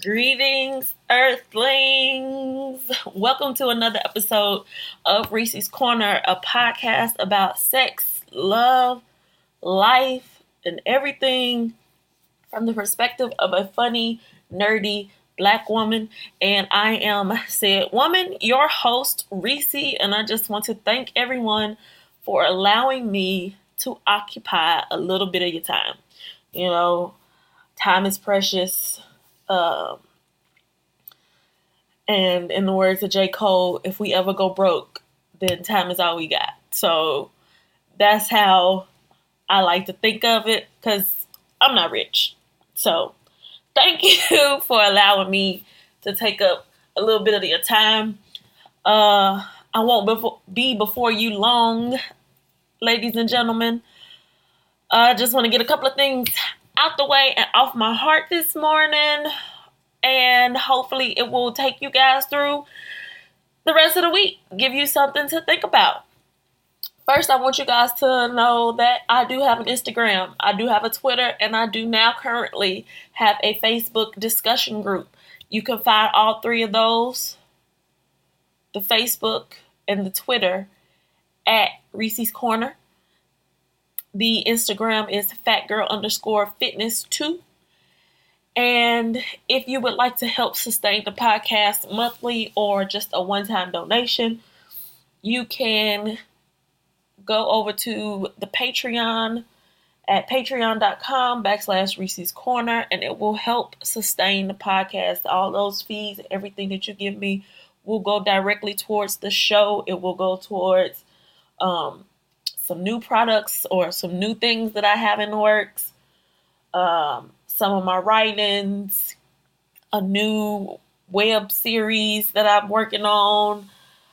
Greetings, Earthlings. Welcome to another episode of Reese's Corner, a podcast about sex, love, life, and everything from the perspective of a funny, nerdy Black woman. And I am said woman, your host, Reese, and I just want to thank everyone for allowing me to occupy a little bit of your time. You know, time is precious. And in the words of J. Cole, if we ever go broke, then time is all we got. So that's how I like to think of it, because I'm not rich. So thank you for allowing me to take up a little bit of your time. I won't be before you long, ladies and gentlemen. I just want to get a couple of things out the way and off my heart this morning. And hopefully it will take you guys through the rest of the week. Give you something to think about. First, I want you guys to know that I do have an Instagram. I do have a Twitter. And I do now currently have a Facebook discussion group. You can find all three of those, the Facebook and the Twitter, at Reese's Corner. The Instagram is fatgirl_fitness2. And if you would like to help sustain the podcast monthly or just a one-time donation, you can go over to the Patreon at patreon.com/Reese's Corner, and it will help sustain the podcast. All those fees, everything that you give me will go directly towards the show. It will go towards some new products or some new things that I have in the works. Some of my writings, a new web series that I'm working on.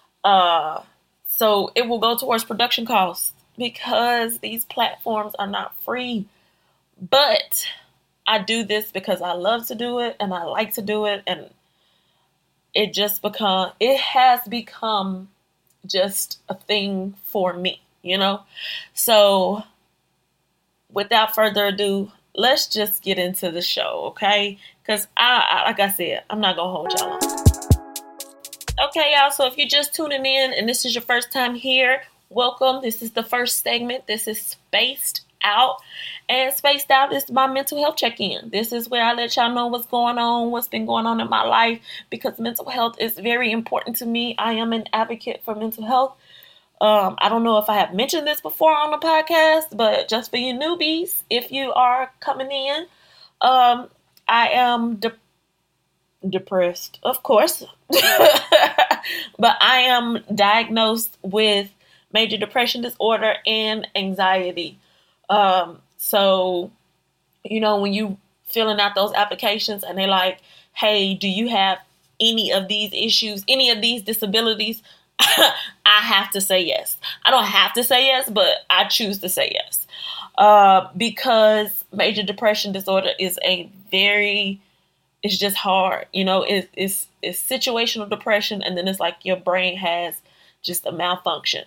So it will go towards production costs because these platforms are not free. But I do this because I love to do it and I like to do it, and it has become just a thing for me, you know? So without further ado, let's just get into the show, okay? Because like I said, I'm not going to hold y'all on. Okay, y'all, so if you're just tuning in and this is your first time here, welcome. This is the first segment. This is Spaced Out. And Spaced Out is my mental health check-in. This is where I let y'all know what's going on, what's been going on in my life, because mental health is very important to me. I am an advocate for mental health. I don't know if I have mentioned this before on the podcast, but just for you newbies, if you are coming in, I am depressed, of course, but I am diagnosed with major depression disorder and anxiety. So, you know, when you filling out those applications and they're like, hey, do you have any of these issues, any of these disabilities? I have to say yes. I don't have to say yes, but I choose to say yes. Because major depression disorder is it's just hard. You know, it's situational depression, and then it's like your brain has just a malfunction.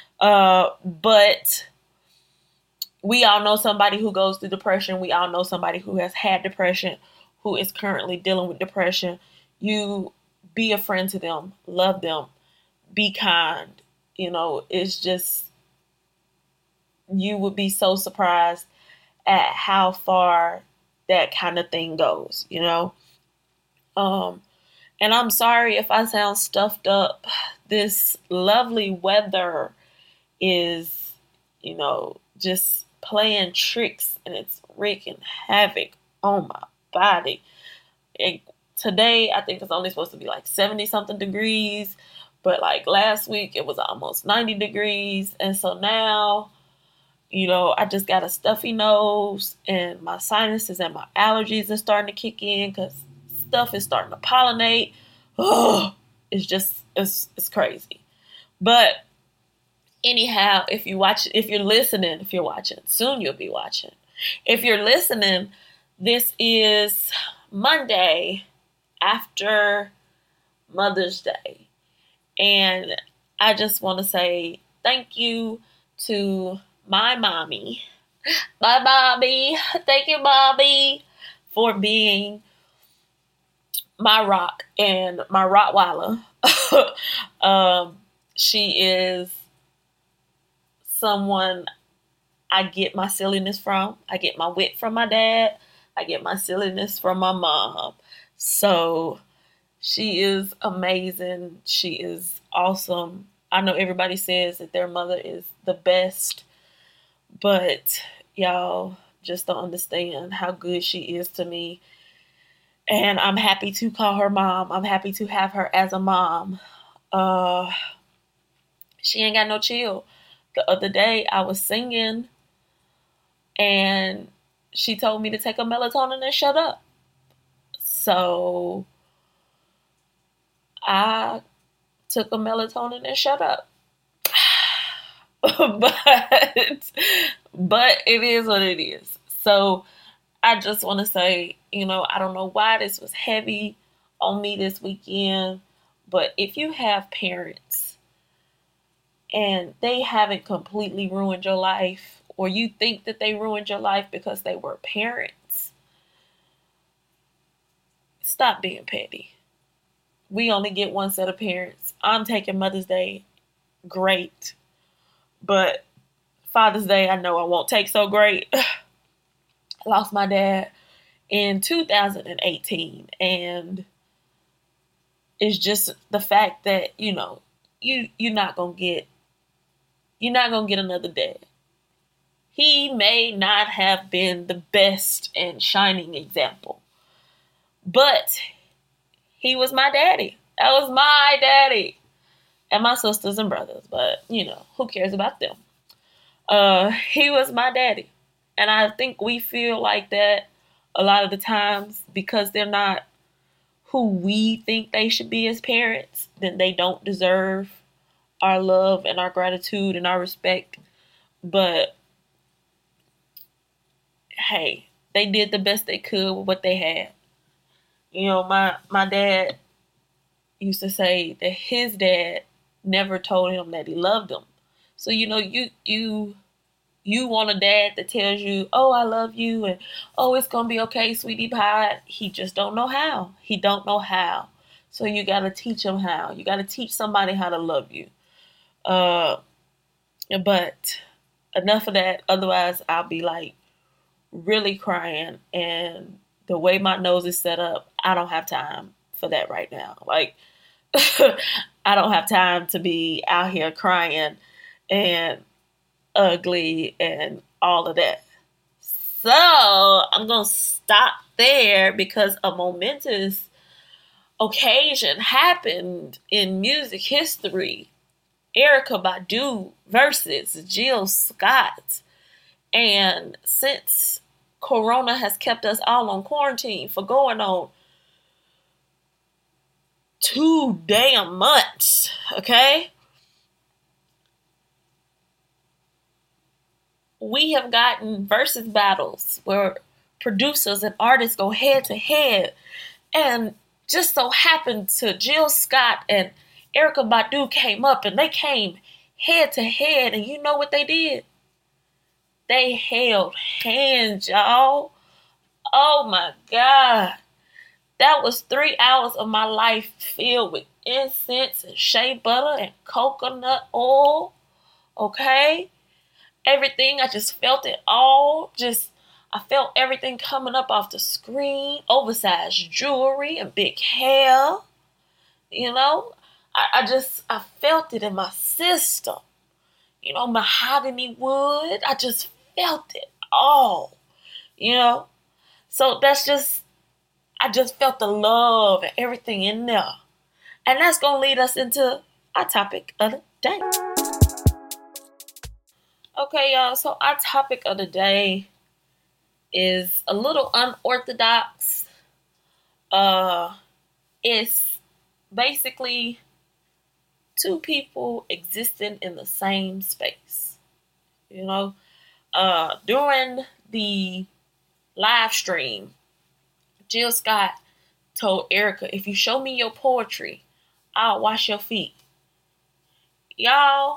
But we all know somebody who goes through depression. We all know somebody who has had depression, who is currently dealing with depression. You be a friend to them, love them. Be kind. You know, it's just, you would be so surprised at how far that kind of thing goes, you know. And I'm sorry if I sound stuffed up. This lovely weather is, you know, just playing tricks, and it's wreaking havoc on my body. And today, I think it's only supposed to be like 70 something degrees. But like last week, it was almost 90 degrees. And so now, you know, I just got a stuffy nose, and my sinuses and my allergies are starting to kick in because stuff is starting to pollinate. Oh, it's crazy. But anyhow, if you're watching, soon you'll be watching. If you're listening, this is Monday after Mother's Day. And I just want to say thank you to my mommy. Thank you, mommy, for being my rock and my Rottweiler. She is someone I get my silliness from. I get my wit from my dad. I get my silliness from my mom. So she is amazing. She is awesome. I know everybody says that their mother is the best, but y'all just don't understand how good she is to me. And I'm happy to call her mom. I'm happy to have her as a mom. Uh, she ain't got no chill. The other day I was singing and she told me to take a melatonin and shut up. So I took a melatonin and shut up. but but it is what it is. So I just want to say, I don't know why this was heavy on me this weekend, but if you have parents and they haven't completely ruined your life, or you think that they ruined your life because they were parents, stop being petty. We only get one set of parents. I'm taking Mother's Day great, but Father's Day I know I won't take so great. I lost my dad in 2018, and it's just the fact that you're not gonna get another dad. He may not have been the best and shining example, but he was my daddy. That was my daddy. And my sisters and brothers, but who cares about them? He was my daddy. And I think we feel like that a lot of the times because they're not who we think they should be as parents, then they don't deserve our love and our gratitude and our respect. But hey, they did the best they could with what they had. My dad used to say that his dad never told him that he loved him. So you want a dad that tells you, "Oh, I love you," and "Oh, it's gonna be okay, sweetie pie." He just don't know how. He don't know how. So you gotta teach him how. You gotta teach somebody how to love you. Uh, but enough of that. Otherwise, I'll be like really crying. And the way my nose is set up, I don't have time for that right now. Like, I don't have time to be out here crying and ugly and all of that. So I'm going to stop there because a momentous occasion happened in music history. Erykah Badu versus Jill Scott. And since Corona has kept us all on quarantine for going on 2 damn months, okay? We have gotten versus battles where producers and artists go head to head. And just so happened to Jill Scott and Erykah Badu came up and they came head to head. And you know what they did? They held hands, y'all. Oh my God. That was 3 hours of my life filled with incense and shea butter and coconut oil. Okay? Everything, I just felt it all. I felt everything coming up off the screen. Oversized jewelry and big hair. I felt it in my system. Mahogany wood. I just felt it all. So I just felt the love and everything in there. And that's going to lead us into our topic of the day. Okay, y'all. So our topic of the day is a little unorthodox. It's basically two people existing in the same space. During the live stream, Jill Scott told Erykah, "If you show me your poetry, I'll wash your feet." Y'all,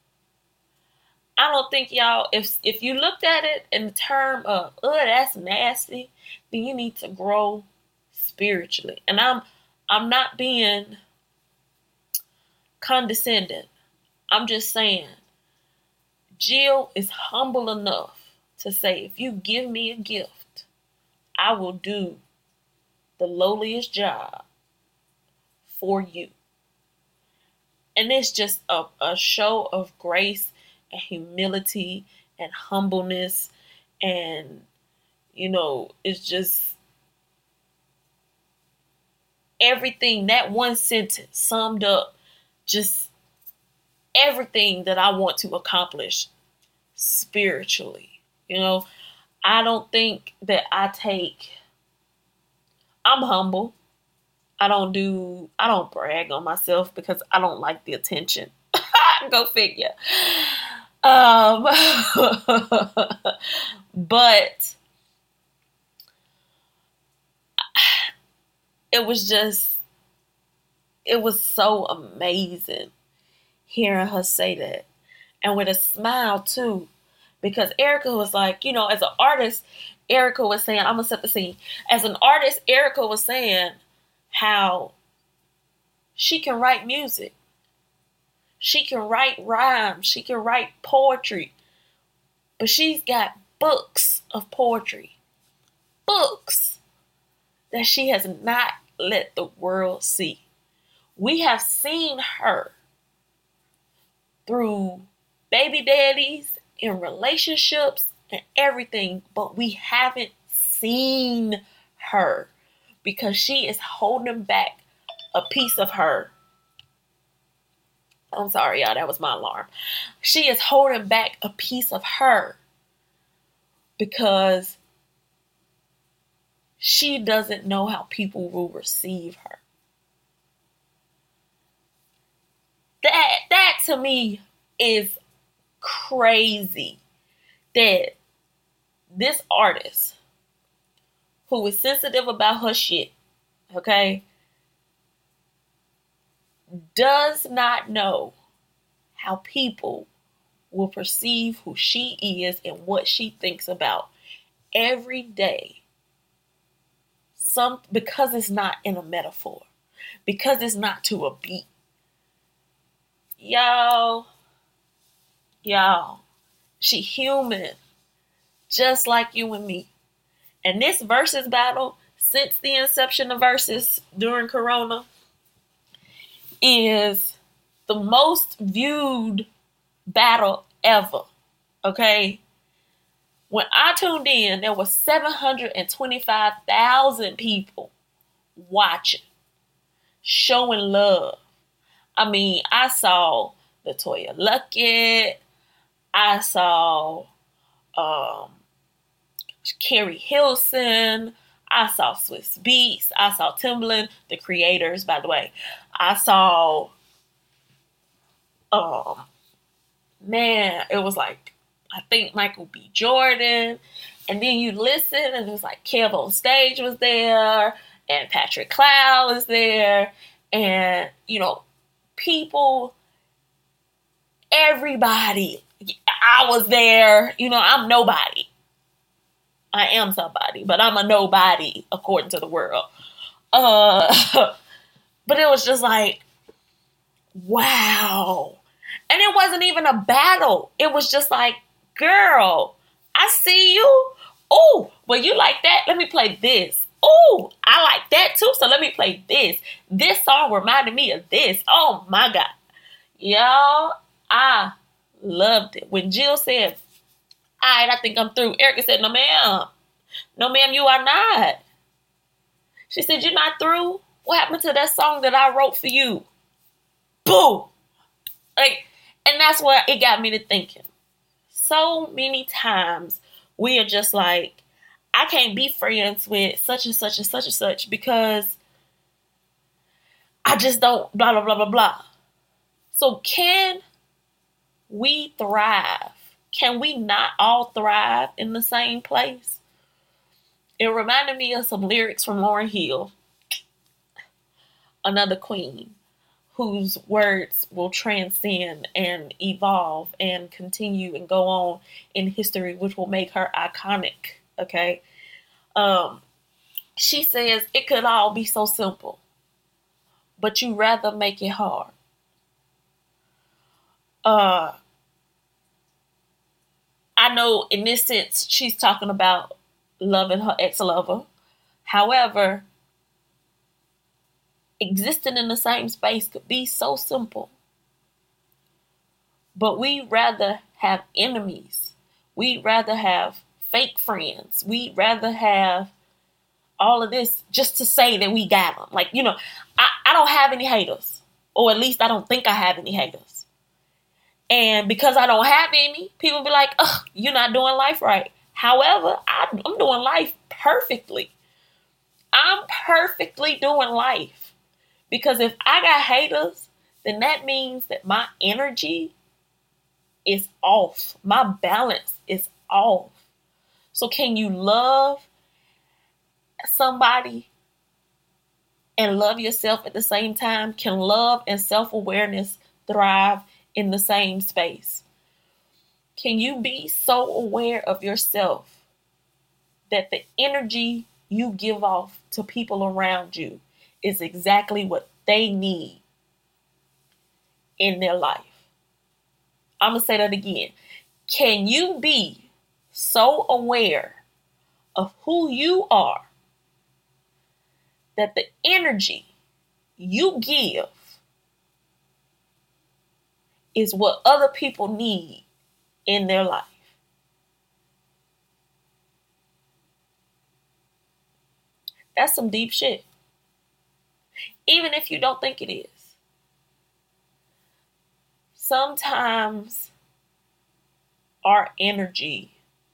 I don't think y'all, if you looked at it in the term of, "Oh, that's nasty," then you need to grow spiritually. And I'm not being condescending. I'm just saying Jill is humble enough to say, if you give me a gift, I will do the lowliest job for you. And it's just a show of grace and humility and humbleness. And, it's just everything. That one sentence summed up just everything that I want to accomplish spiritually. I don't think that I'm humble. I don't brag on myself because I don't like the attention. Go figure. But it was so amazing hearing her say that. And with a smile too. Because Erica was like, as an artist, Erica was saying, I'm going to set the scene. As an artist, Erica was saying how she can write music. She can write rhymes. She can write poetry. But she's got books of poetry. Books that she has not let the world see. We have seen her through baby daddies in relationships and everything, but we haven't seen her because she is holding back a piece of her. I'm sorry, y'all, that was my alarm. She is holding back a piece of her because she doesn't know how people will receive her. That to me is crazy, that this artist who is sensitive about her shit, okay, does not know how people will perceive who she is and what she thinks about every day. Because it's not in a metaphor, because it's not to a beat. Y'all, she human, just like you and me. And this versus battle, since the inception of versus during Corona, is the most viewed battle ever. Okay? When I tuned in, there were 725,000 people watching, showing love. I mean, I saw LaToya Luckett. I saw Carrie Hilson. I saw Swiss Beats. I saw Timbaland, the creators, by the way. I saw, it was like, I think Michael B. Jordan. And then you listen and it was like Kev on Stage was there and Patrick Cloud was there. And, people, everybody. I was there. I'm nobody. I am somebody, but I'm a nobody according to the world. But it was just like, wow. And it wasn't even a battle. It was just like, girl, I see you. Oh, well, you like that? Let me play this. Oh, I like that too. So let me play this. This song reminded me of this. Oh my God. Y'all, I loved it. When Jill said, all right, I think I'm through, Erica said, no, ma'am. No, ma'am, you are not. She said, you're not through? What happened to that song that I wrote for you? Boom. And that's what it got me to thinking. So many times we are just like, I can't be friends with such and such and such and such because I just don't blah, blah, blah, blah, blah. So can we thrive? Can we not all thrive in the same place? It reminded me of some lyrics from Lauryn Hill, another queen, whose words will transcend and evolve and continue and go on in history, which will make her iconic, okay? She says it could all be so simple, but you rather make it hard. Uh, I know in this sense she's talking about loving her ex-lover. However, existing in the same space could be so simple. But we'd rather have enemies. We'd rather have fake friends. We'd rather have all of this just to say that we got them. Like, I don't have any haters. Or at least I don't think I have any haters. And because I don't have any, people be like, oh, you're not doing life right. However, I'm doing life perfectly. I'm perfectly doing life. Because if I got haters, then that means that my energy is off. My balance is off. So can you love somebody and love yourself at the same time? Can love and self-awareness thrive in the same space? Can you be so aware of yourself that the energy you give off to people around you is exactly what they need in their life? I'm going to say that again. Can you be so aware of who you are that the energy you give is what other people need in their life? That's some deep shit. Even if you don't think it is. Sometimes our energy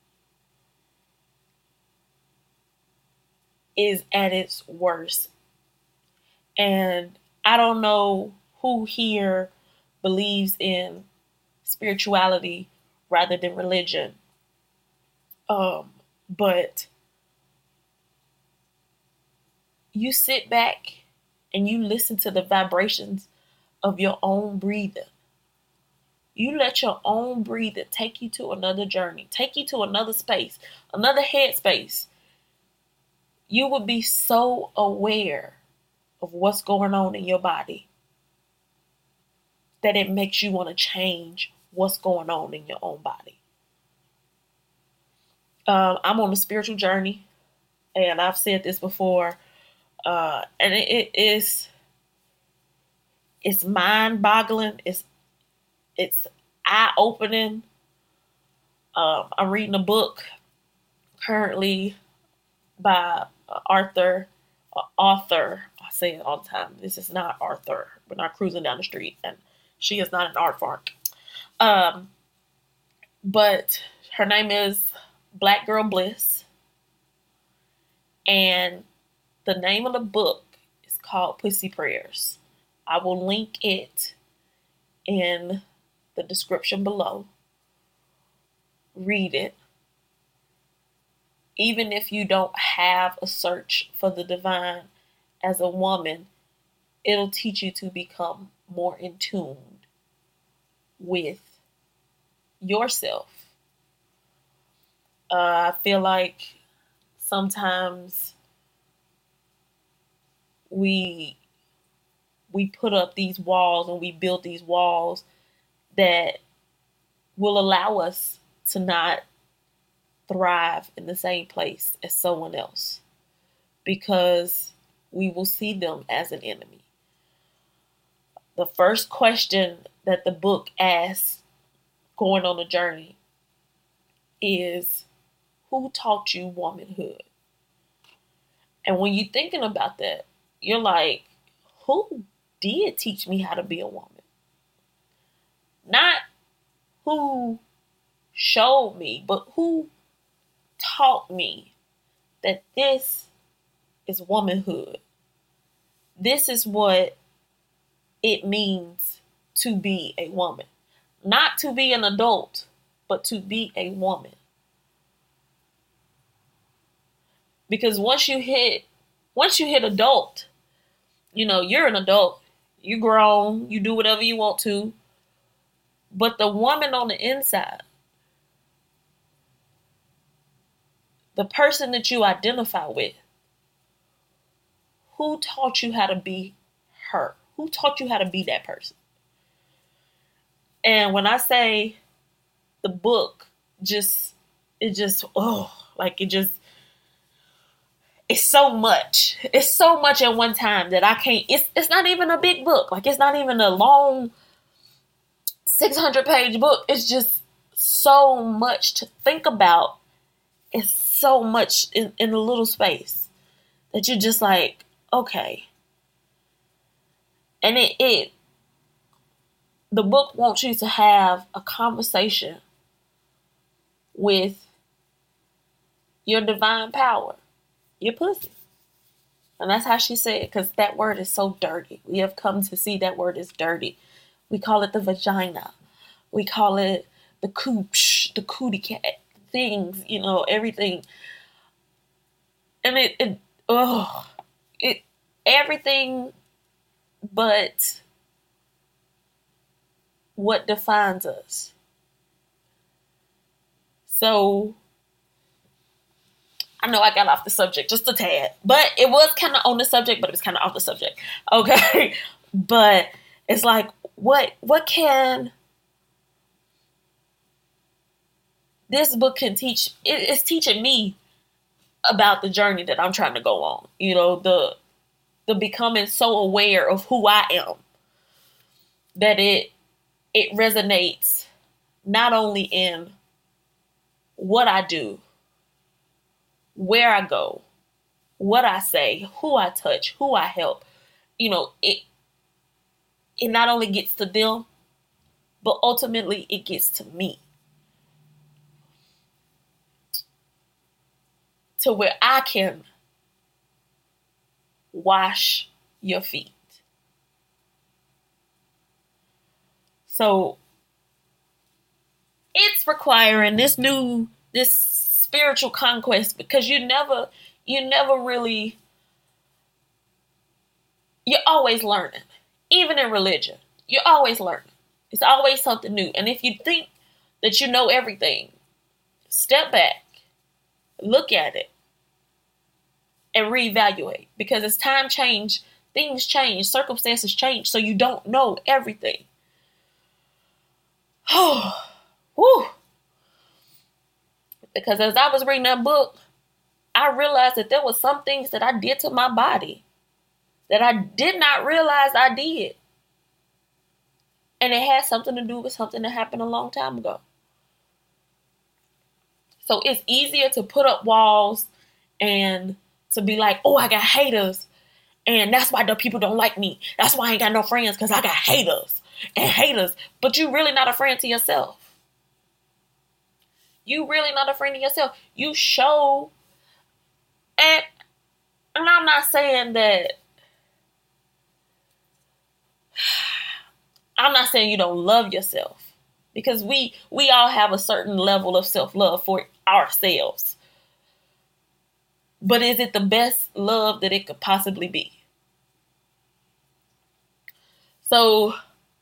is at its worst. And I don't know who here believes in spirituality rather than religion. But you sit back and you listen to the vibrations of your own breathing. You let your own breathing take you to another journey, take you to another space, another headspace. You would be so aware of what's going on in your body that it makes you want to change what's going on in your own body. I'm on a spiritual journey, and I've said this before, and it's mind-boggling. It's eye-opening. I'm reading a book currently by author. I say it all the time. This is not Arthur. We're not cruising down the street, and she is not an aardvark. But her name is Black Girl Bliss, and the name of the book is called Pussy Prayers. I will link it in the description below. Read it. Even if you don't have a search for the divine as a woman, it'll teach you to become more in tune with yourself. I feel like sometimes we put up these walls and we build these walls that will allow us to not thrive in the same place as someone else, because we will see them as an enemy. The first question that the book asks going on a journey is, who taught you womanhood? And when you're thinking about that, you're like, who did teach me how to be a woman? Not who showed me, but who taught me that this is womanhood. This is what it means to be a woman. Not to be an adult, but to be a woman. Because once you hit adult, you're an adult. You grown, you do whatever you want to. But the woman on the inside, the person that you identify with, Who taught you how to be her? Who taught you how to be that person? And when I say the book it's so much. It's so much at one time that I can't, it's not even a big book. Like, it's not even a long 600-page book. It's just so much to think about. It's so much in a little space that you're just like, okay. And the book wants you to have a conversation with your divine power, your pussy. And that's how she said it, because that word is so dirty. We have come to see that word is dirty. We call it the vagina. We call it the cooch, the cootie cat, things, everything. And everything but what defines us. So I know I got off the subject just a tad, but it was kind of on the subject, but it was kind of off the subject. Okay. But it's like, what can this book can teach? It's teaching me about the journey that I'm trying to go on. The becoming so aware of who I am that it resonates not only in what I do, where I go, what I say, who I touch, who I help. It not only gets to them, but ultimately it gets to me. To where I can wash your feet. So it's requiring this spiritual conquest, because you're always learning. Even in religion, you're always learning. It's always something new. And if you think that you know everything, step back, look at it, and reevaluate. Because as time change, things change, circumstances change, so you don't know everything. Whew. Because as I was reading that book, I realized that there were some things that I did to my body that I did not realize I did. And it had something to do with something that happened a long time ago. So it's easier to put up walls and to be like, oh, I got haters, and that's why the people don't like me. That's why I ain't got no friends, because I got haters. But you really not a friend to yourself. You really not a friend to yourself. You show, and I'm not saying you don't love yourself, because we all have a certain level of self-love for ourselves. But is it the best love that it could possibly be? So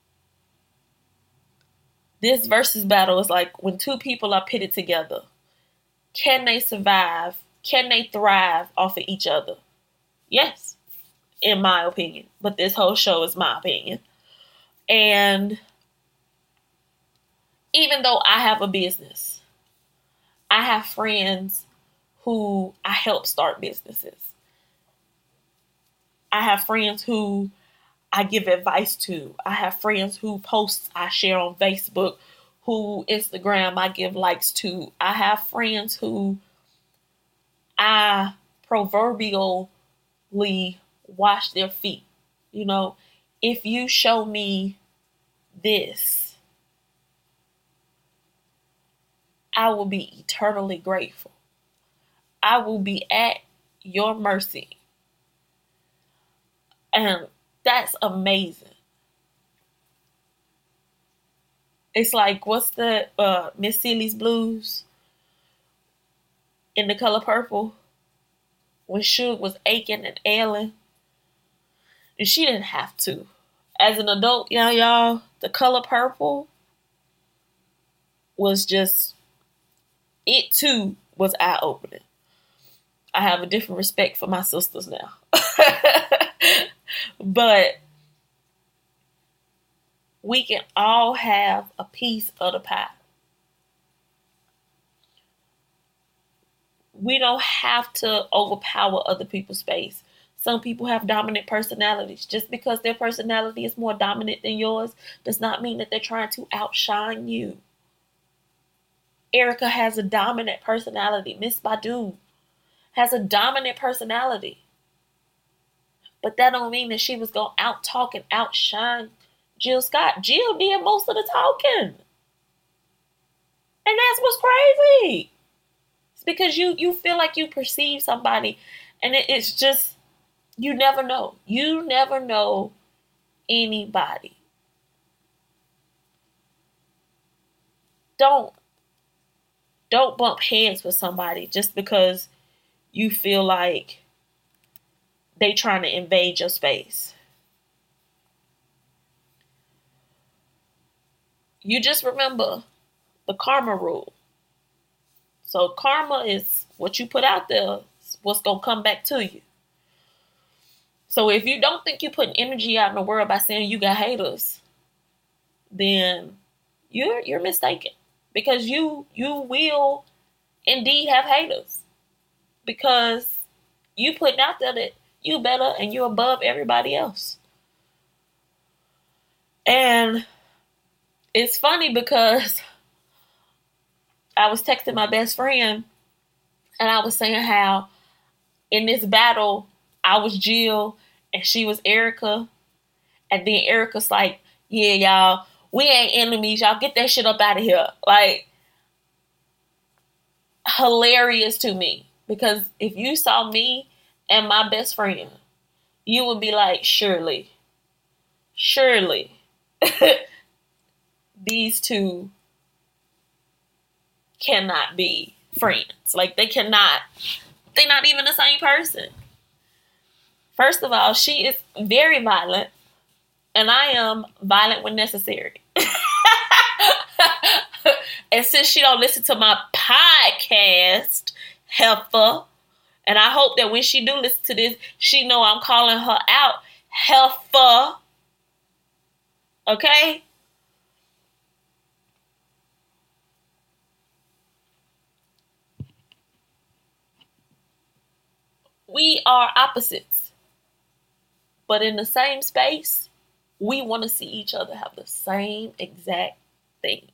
this versus battle is like, when two people are pitted together, can they survive? Can they thrive off of each other? Yes, in my opinion. But this whole show is my opinion. And even though I have a business, I have friends who I help start businesses. I have friends who I give advice to. I have friends who posts I share on Facebook, who Instagram I give likes to. I have friends who I proverbially wash their feet. If you show me this, I will be eternally grateful. I will be at your mercy. And that's amazing. It's like, what's the Miss Celie's Blues in The Color Purple, when Suge was aching and ailing, and she didn't have to. As an adult, y'all, The Color Purple was just, it too was eye-opening. I have a different respect for my sisters now. But we can all have a piece of the pie. We don't have to overpower other people's space. Some people have dominant personalities. Just because their personality is more dominant than yours does not mean that they're trying to outshine you. Erica has a dominant personality. Miss Badu has a dominant personality. But that don't mean that she was going to out-talk and outshine Jill Scott. Jill did most of the talking. And that's what's crazy. It's because you feel like you perceive somebody, and it's just, you never know. You never know anybody. Don't bump heads with somebody just because you feel like they trying to invade your space. You just remember the karma rule. So karma is what you put out there, what's going to come back to you. So if you don't think you're putting energy out in the world by saying you got haters, then you're mistaken. Because you will indeed have haters. Because you putting out there that you better and you're above everybody else. And it's funny because I was texting my best friend and I was saying how in this battle, I was Jill and she was Erica. And then Erica's like, yeah, y'all, we ain't enemies. Y'all get that shit up out of here. Like, hilarious to me. Because if you saw me and my best friend, you would be like, surely, these two cannot be friends. Like, they're not even the same person. First of all, she is very violent, and I am violent when necessary. And since she don't listen to my podcast, heifer, and I hope that when she do listen to this, she know I'm calling her out, heifer. Okay? We are opposites. But in the same space, we want to see each other have the same exact thing.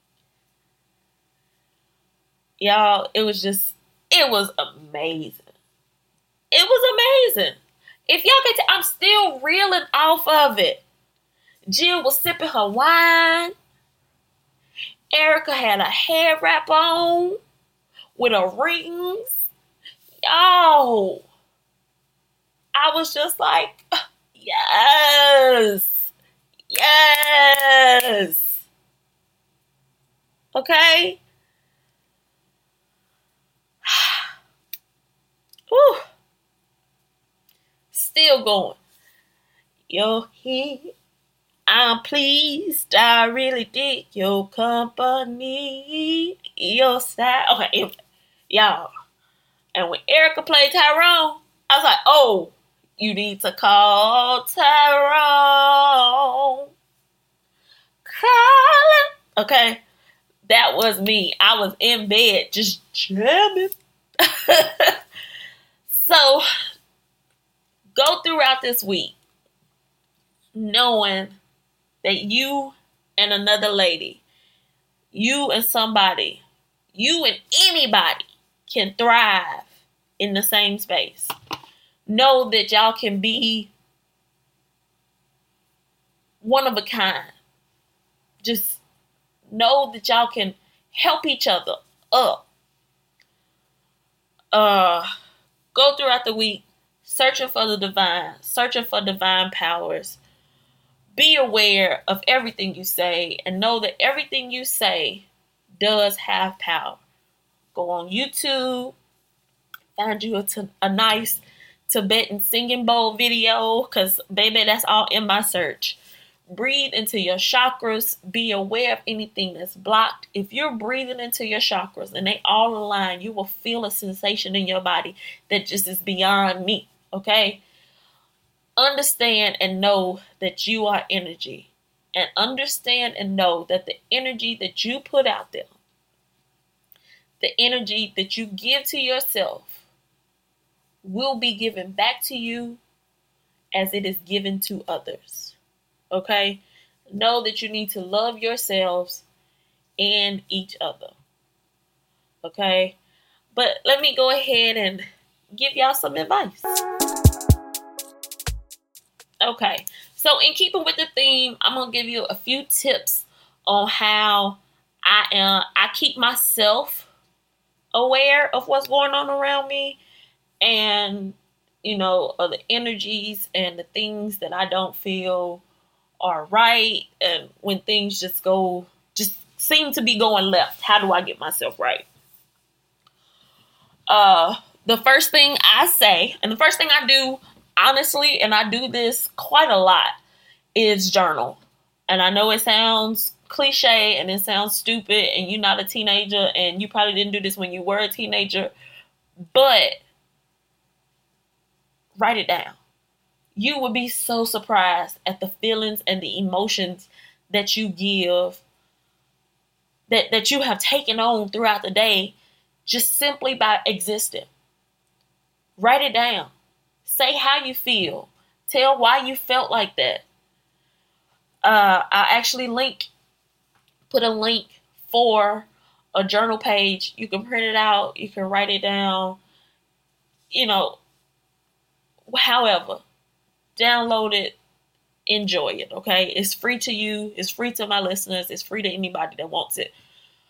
Y'all, it was amazing. It was amazing. If y'all can I'm still reeling off of it. Jill was sipping her wine. Erica had a hair wrap on with her rings. Y'all, I was just like, yes. Okay? Whew. Still going. You're here. I'm pleased. I really dig your company. Your style. Okay, y'all. And when Erica played Tyrone, I was like, oh, you need to call Tyrone. Calling. Okay. That was me. I was in bed just jamming. So, go throughout this week knowing that you and another lady, you and somebody, you and anybody can thrive in the same space. Know that y'all can be one of a kind. Just know that y'all can help each other up. Go throughout the week searching for the divine, searching for divine powers. Be aware of everything you say and know that everything you say does have power. Go on YouTube, find you a nice Tibetan singing bowl video, because, baby, that's all in my search. Breathe into your chakras. Be aware of anything that's blocked. If you're breathing into your chakras and they all align, you will feel a sensation in your body that just is beyond me, okay? understand and know that you are energy, and understand and know that the energy that you put out there, the energy that you give to yourself, will be given back to you as it is given to others. Okay? Know that you need to love yourselves and each other. Okay? But let me go ahead and give y'all some advice. Okay, so in keeping with the theme, I'm gonna give you a few tips on how I keep myself aware of what's going on around me, and of the energies and the things that I don't feel are right, and when things just seem to be going left. How do I get myself right? The first thing I say, and the first thing I do, honestly, and I do this quite a lot, is journal. And I know it sounds cliche and it sounds stupid, and you're not a teenager, and you probably didn't do this when you were a teenager, but write it down. You would be so surprised at the feelings and the emotions that you give, that you have taken on throughout the day, just simply by existing. Write it down. Say how you feel. Tell why you felt like that. I actually put a link for a journal page. You can print it out. You can write it down. However, download it. Enjoy it. Okay, it's free to you. It's free to my listeners. It's free to anybody that wants it.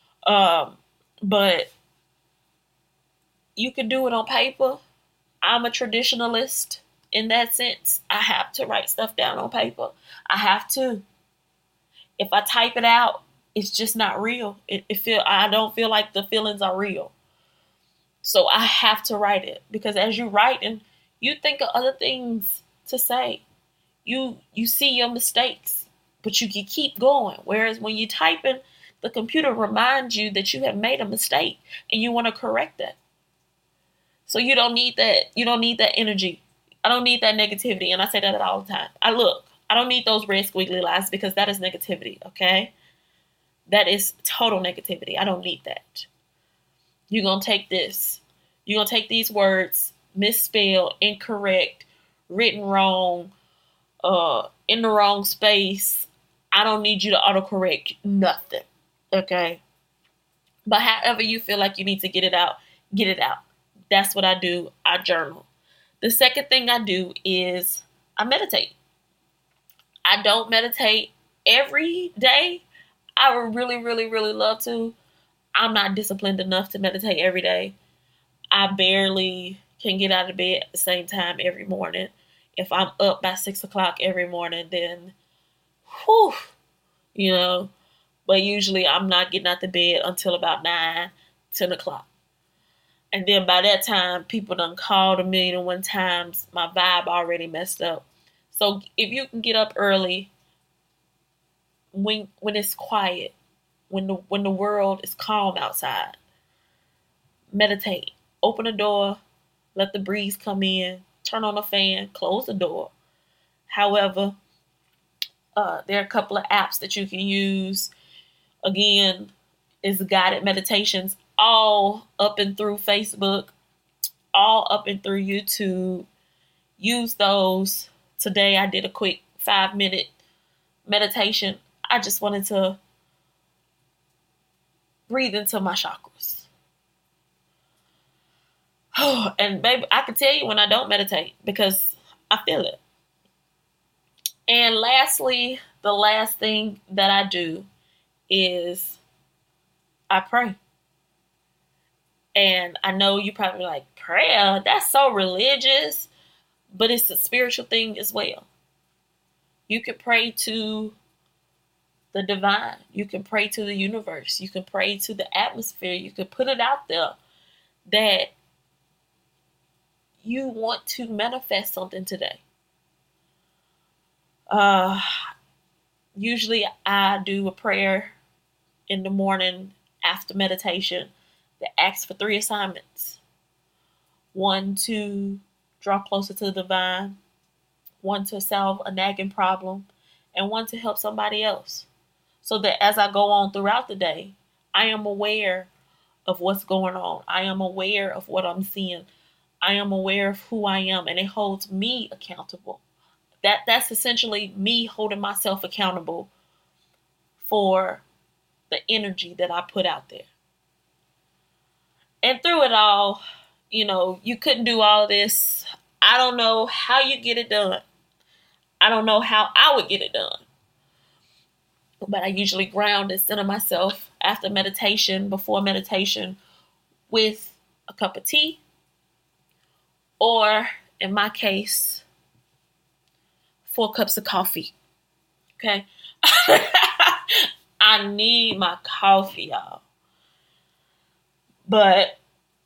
But you can do it on paper. I'm a traditionalist in that sense. I have to write stuff down on paper. I have to. If I type it out, it's just not real. I don't feel like the feelings are real. So I have to write it, because as you write and you think of other things to say, you see your mistakes, but you can keep going. Whereas when you type in, the computer reminds you that you have made a mistake and you want to correct that. So you don't need that. You don't need that energy. I don't need that negativity. And I say that all the time. I don't need those red squiggly lines, because that is negativity. Okay. That is total negativity. I don't need that. You're going to take this. You're going to take these words, misspelled, incorrect, written wrong, in the wrong space. I don't need you to autocorrect nothing. Okay. But however you feel like you need to get it out, get it out. That's what I do. I journal. The second thing I do is I meditate. I don't meditate every day. I would really, really, really love to. I'm not disciplined enough to meditate every day. I barely can get out of bed at the same time every morning. If I'm up by 6 o'clock every morning, then whew, but usually I'm not getting out the bed until about 9, 10 o'clock. And then by that time, people done called 1,000,001 times. My vibe already messed up. So if you can get up early, when it's quiet, when the world is calm outside, meditate. Open the door, let the breeze come in, turn on the fan, close the door. However, there are a couple of apps that you can use. Again, it's guided meditations all up and through Facebook, all up and through YouTube. Use those. Today I did a quick 5-minute meditation. I just wanted to breathe into my chakras. And baby, I can tell you when I don't meditate, because I feel it. And lastly, the last thing that I do is I pray. And I know you probably like, prayer? That's so religious. But it's a spiritual thing as well. You can pray to the divine. You can pray to the universe. You can pray to the atmosphere. You can put it out there that you want to manifest something today. Usually I do a prayer in the morning after meditation that asks for 3 assignments. 1, to draw closer to the divine. one to solve a nagging problem, and one to help somebody else. So that as I go on throughout the day, I am aware of what's going on. I am aware of what I'm seeing. I am aware of who I am, and it holds me accountable. That's essentially me holding myself accountable for the energy that I put out there. And through it all, you couldn't do all of this. I don't know how you get it done. I don't know how I would get it done. But I usually ground and center myself after meditation, before meditation, with a cup of tea, or in my case, 4 cups of coffee. Okay? I need my coffee, y'all. But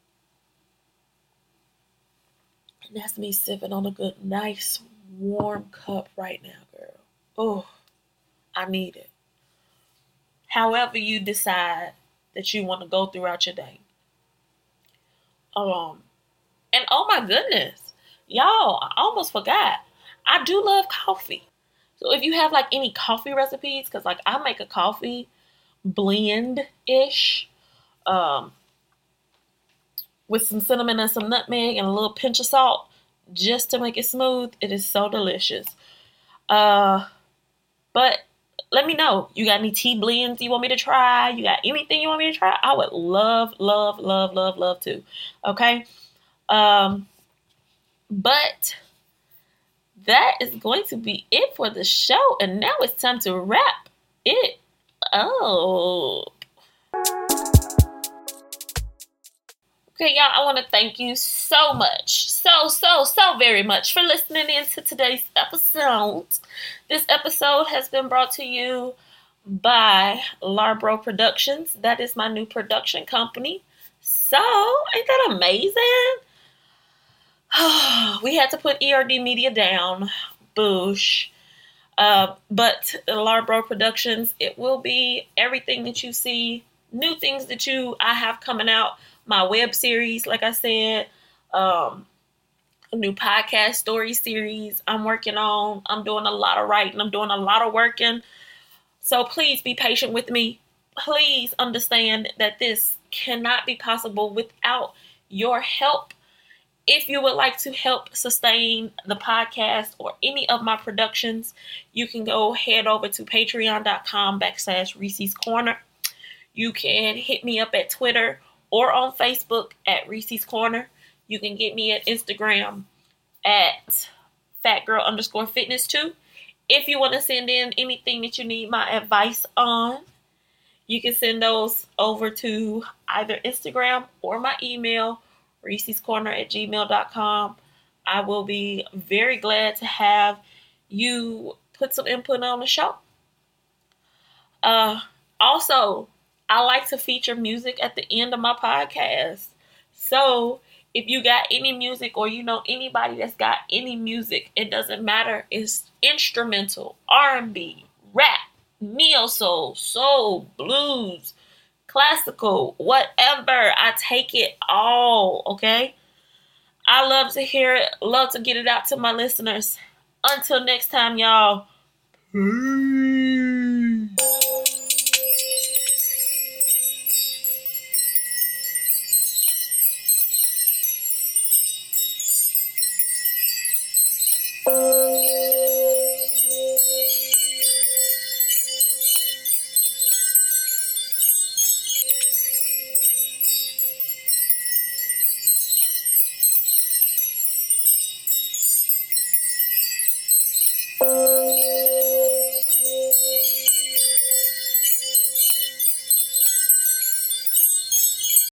that's me sipping on a good, nice, warm cup right now, girl. Oh, I need it. However you decide that you want to go throughout your day. And oh my goodness, y'all, I almost forgot. I do love coffee. So if you have like any coffee recipes, because like I make a coffee blend-ish, with some cinnamon and some nutmeg and a little pinch of salt just to make it smooth. It is so delicious. But let me know. You got any tea blends you want me to try? You got anything you want me to try? I would love, love, love, love, love to. Okay. But that is going to be it for the show. And now it's time to wrap it up. Okay, y'all, I want to thank you so much, so very much for listening in to today's episode. This episode has been brought to you by Larbro Productions. That is my new production company. So, ain't that amazing? We had to put ERD Media down. Boosh. But Larbro Productions, it will be everything that you see, new things that I have coming out. My web series, like I said, a new podcast story series I'm working on. I'm doing a lot of writing. I'm doing a lot of working. So please be patient with me. Please understand that this cannot be possible without your help. If you would like to help sustain the podcast or any of my productions, you can go head over to patreon.com/Reese's Corner. You can hit me up at Twitter or on Facebook at Reese's Corner. You can get me at Instagram at fatgirl_fitness2. If you want to send in anything that you need my advice on, you can send those over to either Instagram or my email, reesescorner@gmail.com. I will be very glad to have you put some input on the show. Also, I like to feature music at the end of my podcast. So if you got any music or you know anybody that's got any music, it doesn't matter. It's instrumental, R&B, rap, neo-soul, soul, blues, classical, whatever. I take it all, okay? I love to hear it. Love to get it out to my listeners. Until next time, y'all. Peace.